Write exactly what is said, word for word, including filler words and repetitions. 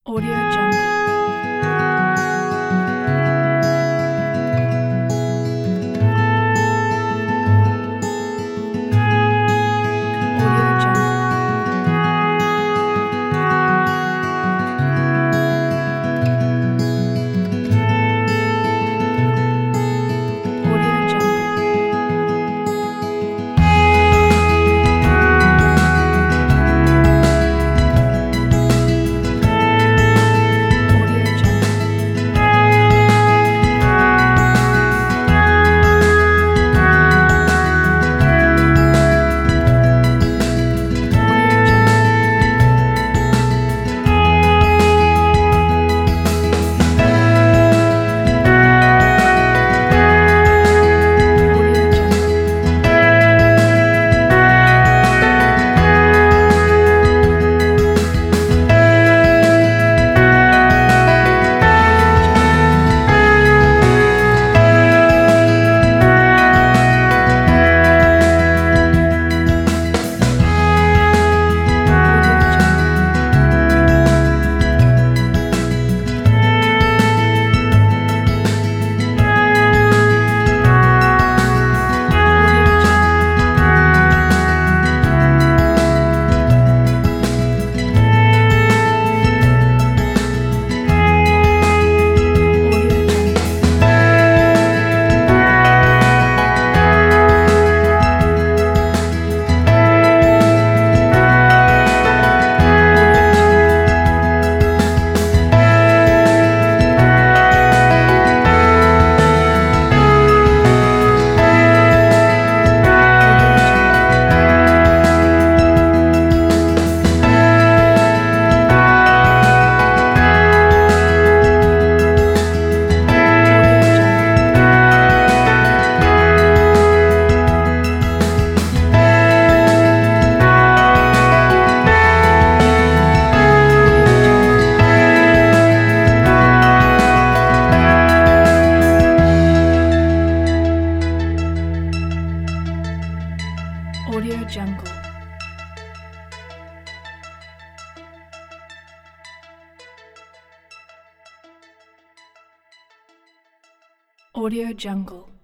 Audio Jungle. Audio Jungle. Audio Jungle. Audio Jungle. Audio Jungle. Audio Jungle. Audio Jungle. Audio Jungle. Audio Jungle. Audio Jungle. Audio Jungle. Audio Jungle. Audio Jungle. Audio Jungle. Audio Jungle. Audio Jungle.